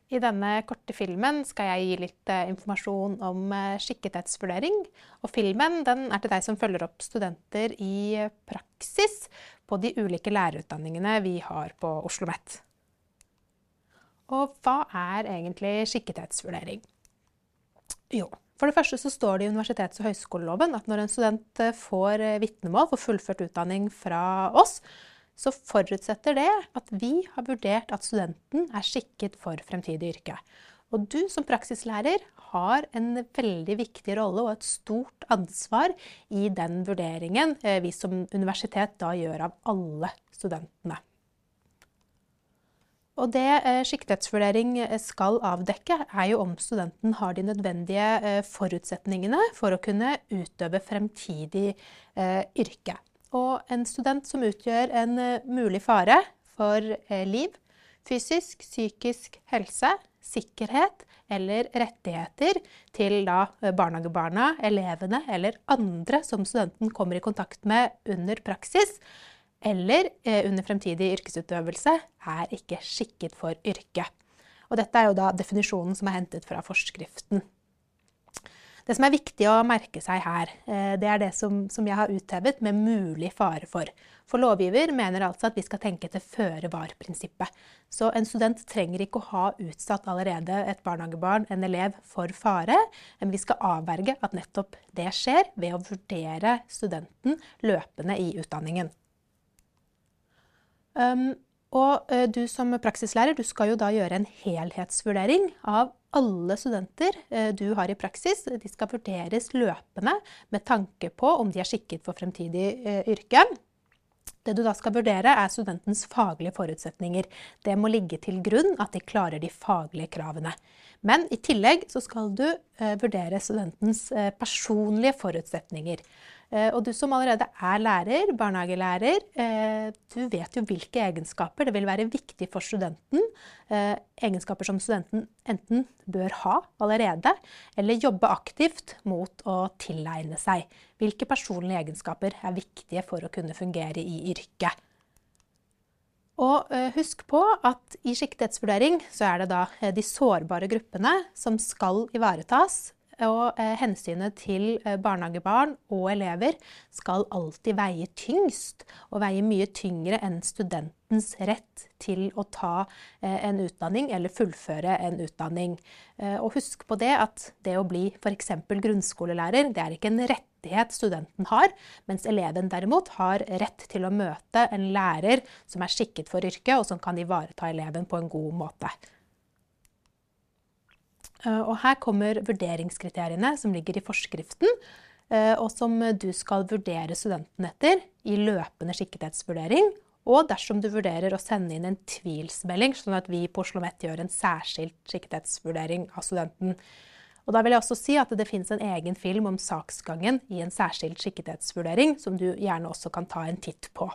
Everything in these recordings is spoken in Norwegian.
I denne korte filmen skal jeg gi litt informasjon om skikkethetsvurdering. Og filmen den til deg som følger opp studenter i praksis på de ulike lærerutdanningene vi har på OsloMet. Og hva egentlig skikkethetsvurdering? Jo, for det første så står det i universitets- og høyskoleloven at når en student får vitnemål for fullført utdanning fra oss, så forutsetter det at vi har vurdert at studenten skikket for fremtidig yrke. Og du som praksislærer har en veldig viktig rolle og et stort ansvar i den vurderingen vi som universitet da gjør av alle studentene. Og det skikkethetsvurdering skal avdekke jo om studenten har de nødvendige forutsetningene for å kunne utøve fremtidig yrke. Og en student som utgjør en mulig fare for liv, fysisk, psykisk helse, sikkerhet eller rettigheter til da barnehagebarna, elevene eller andre som studenten kommer i kontakt med under praksis, eller under fremtidig yrkesutøvelse, ikke skikket for yrke. Og dette jo da definisjonen som hentet fra forskriften. Det som viktig å merke seg her, det det som jeg har uthevet med mulig fare for. For lovgiver mener altså at vi skal tenke til føre-var-prinsippet. Så en student trenger ikke å ha utsatt allerede et barnehagebarn, en elev, for fare, men vi skal avverge at nettopp det skjer ved å vurdere studenten løpende i utdanningen. Og du som praksislærer, du skal jo da gjøre en helhetsvurdering av alle studenter du har i praksis. De skal vurderes løpende med tanke på om de skikket for fremtidig yrke. Det du da skal vurdere studentens faglige forutsetninger. Det må ligge til grunn at de klarer de faglige kravene. Men i tillegg så skal du vurdere studentens personlige forutsetninger. Og du som allerede lærer, barnehagelærer, du vet jo hvilke egenskaper det vil være viktig for studenten. Egenskaper som studenten enten bør ha allerede, eller jobbe aktivt mot å tilegne seg. Hvilke personlige egenskaper viktige for å kunne fungere i yrket. Og husk på at i skikkethetsvurdering så det da de sårbare gruppene som skal ivaretas, og hensynet til barnehagebarn og elever skal alltid veie tyngst, og veie mye tyngre enn studentens rett til å ta en utdanning eller fullføre en utdanning. Og husk på det at det å bli for eksempel grunnskolelærer, det ikke en rettighet studenten har, mens eleven derimot har rett til å møte en lærer som skikket for yrket, og som kan ivareta eleven på en god måte. Og her kommer vurderingskriteriene som ligger i forskriften, og som du skal vurdere studenten etter i løpende skikkethetsvurdering, og dersom du vurderer å sende inn en tvilsmelding, sånn at vi på OsloMet gjør en særskilt skikkethetsvurdering av studenten. Og da vil jeg også si at det finnes en egen film om saksgangen i en særskilt skikkethetsvurdering, som du gjerne også kan ta en titt på.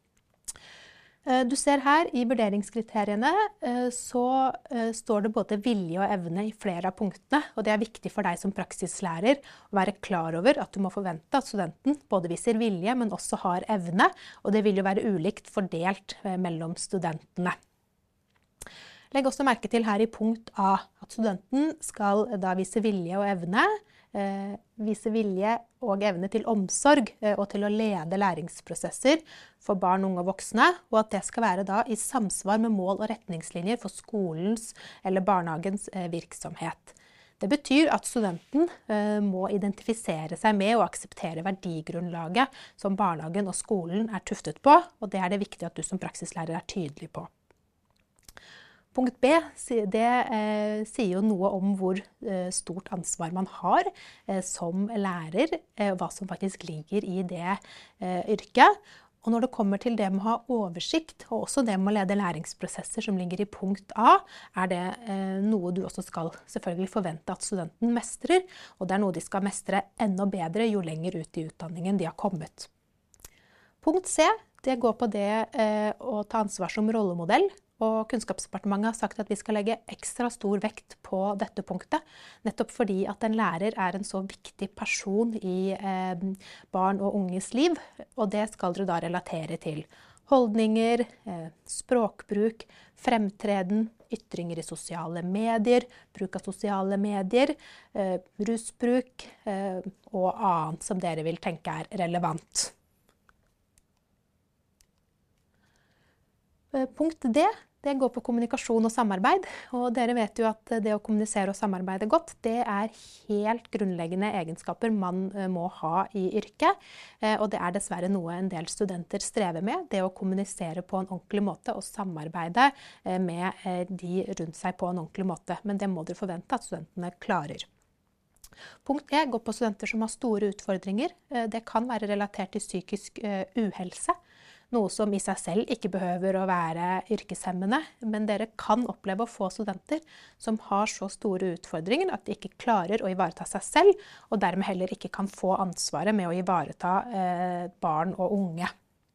Du ser her i vurderingskriteriene så står det både vilje og evne i flere av punktene, og det viktig for deg som praksislærer å være klar over at du må forvente at studenten både viser vilje, men også har evne, og det vil jo være ulikt fordelt mellom studentene. Legg også merke til her i punkt A at studenten skal da vise vilje og evne, vise vilje og evne til omsorg og til å lede læringsprosesser for barn, unge og voksne, og at det skal være da i samsvar med mål og retningslinjer for skolens eller barnehagens virksomhet. Det betyr at studenten må identifisere seg med og akseptere verdigrunnlaget som barnehagen og skolen tuftet på, og det det viktig at du som praksislærer tydelig på. Punkt B, det sier jo noe om hvor stort ansvar man har som lærer, hva som faktisk ligger i det yrket. Og når det kommer til det med å ha oversikt, og også det med å lede læringsprosesser som ligger i punkt A, det noe du også skal selvfølgelig forvente at studenten mestrer, og det noe de skal mestre enda bedre jo lenger ut i utdanningen de har kommet. Punkt C, det går på det å ta ansvar som rollemodell. Og Kunnskapsdepartementet har sagt at vi skal legge ekstra stor vekt på dette punktet, nettopp fordi at en lærer en så viktig person i barn og unges liv, og det skal dere da relatere til holdninger, språkbruk, fremtreden, ytringer i sosiale medier, bruk av sosiale medier, rusbruk og annet som dere vil tenke er relevant. Punkt D, det går på kommunikasjon og samarbeid, og dere vet jo at det å kommunisere og samarbeide godt, det er helt grunnleggende egenskaper man må ha i yrket, og det er dessverre noe en del studenter strever med, det å kommunisere på en ordentlig måte og samarbeide med de rundt seg på en ordentlig måte, men det må dere forvente at studentene klarer. Punkt E går på studenter som har store utfordringer. Det kan være relatert til psykisk uhelse, noe som i seg selv ikke behøver å være yrkeshemmende, men dere kan oppleve å få studenter som har så store utfordringer at de ikke klarer å ivareta seg selv, og dermed heller ikke kan få ansvaret med å ivareta barn og unge.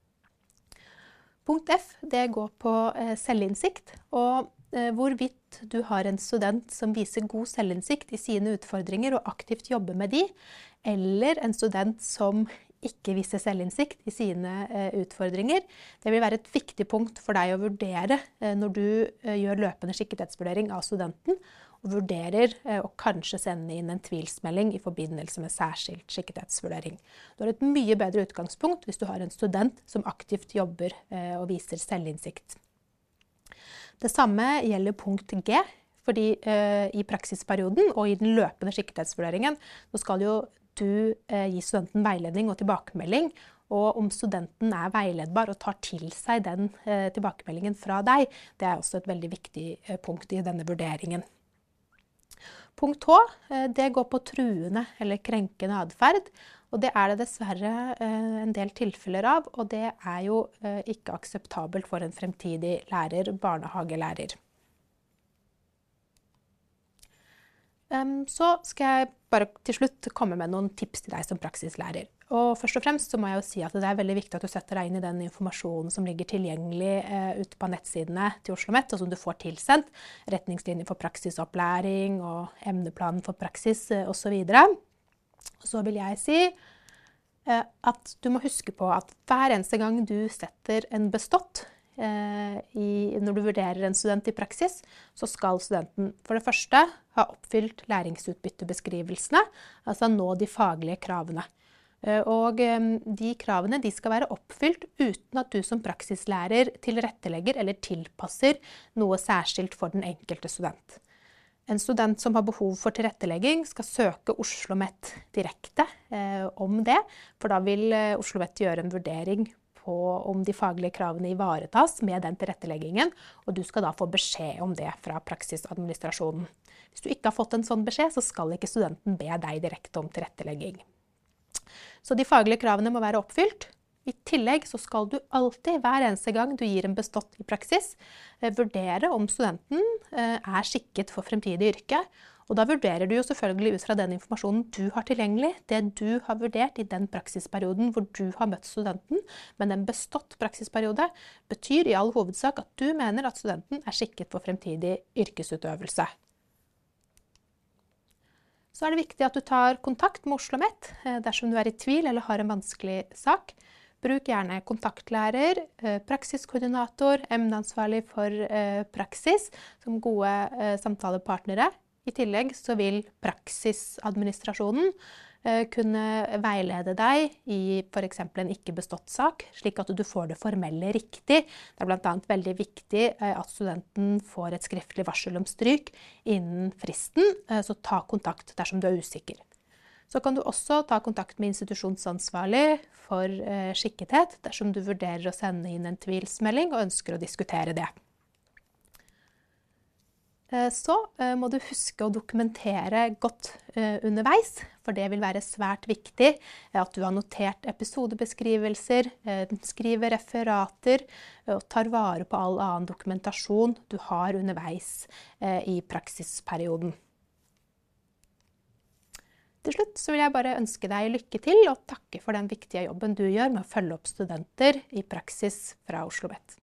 Punkt F, det går på selvinnsikt, og hvorvidt du har en student som viser god selvinnsikt i sine utfordringer og aktivt jobber med de, eller en student som ikke viser selvinnsikt i sine utfordringer. Det vil være et viktig punkt for deg å vurdere når du gjør løpende skikkethetsvurdering av studenten, og vurderer å kanskje sende inn en tvilsmelding i forbindelse med særskilt skikkethetsvurdering. Du har et mye bedre utgangspunkt hvis du har en student som aktivt jobber og viser selvinnsikt. Det samme gjelder punkt G, fordi i praksisperioden og i den løpende skikkethetsvurderingen så skal jo du gi studenten veiledning og tilbakemelding, og om studenten er veiledbar og tar til seg den tilbakemeldingen fra deg, det er også et veldig viktig punkt i denne vurderingen. Punkt H, det går på truende eller krenkende adferd, og det er det dessverre en del tilfeller av, og det er jo ikke akseptabelt for en fremtidig lærer, barnehagelærer. Så skal jeg bare til slutt komme med noen tips til deg som praksislærer. Og først og fremst så må jeg jo si at det er veldig viktig at du setter deg inn i den informasjonen som ligger tilgjengelig ute på nettsidene til OsloMet, og som du får tilsendt, retningslinjer for praksisopplæring og emneplanen for praksis og så videre. Og så vil jeg si at du må huske på at hver eneste gang du setter en bestått, når du vurderer en student i praksis, så skal studenten for det første ha oppfylt læringsutbyttebeskrivelsene, altså nå de faglige kravene. Og de kravene de skal være oppfylt uten at du som praksislærer tilrettelegger eller tilpasser noe særskilt for den enkelte student. En student som har behov for tilrettelegging skal søke OsloMet direkte om det, for da vil OsloMet gjøre en vurdering på om de faglige kravene ivaretas med den tilretteleggingen, og du skal da få beskjed om det fra praksisadministrasjonen. Hvis du ikke har fått en sånn beskjed, så skal ikke studenten be deg direkte om tilrettelegging. Så de faglige kravene må være oppfylt. I tillegg så skal du alltid, hver eneste gang du gir en bestått i praksis, vurdere om studenten er skikket for fremtidig yrke. Og da vurderer du jo selvfølgelig ut fra den informasjonen du har tilgjengelig, det du har vurdert i den praksisperioden hvor du har møtt studenten, men en bestått praksisperiode betyr i all hovedsak at du mener at studenten er skikket for fremtidig yrkesutøvelse. Så er det viktig at du tar kontakt med OsloMet dersom du er i tvil eller har en vanskelig sak. Bruk gjerne kontaktlærer, praksiskoordinator, emneansvarlig for praksis som gode samtalepartnere. I tillegg så vil praksisadministrasjonen kunne veilede deg i for eksempel en ikke bestått sak, slik at du får det formelle riktig. Det er blant annet veldig viktig at studenten får et skriftlig varsel om stryk innen fristen, så ta kontakt dersom du er usikker. Så kan du også ta kontakt med institusjonsansvarlig for skikkethet dersom du vurderer å sende inn en tvilsmelding og ønsker å diskutere det. Så må du huske å dokumentere godt underveis, for det vil være svært viktig at du har notert episodebeskrivelser, skriver referater og tar vare på all annen dokumentasjon du har underveis i praksisperioden. Til slutt så vil jeg bare ønske deg lykke til og takke for den viktige jobben du gjør med å følge opp studenter i praksis fra OsloMet.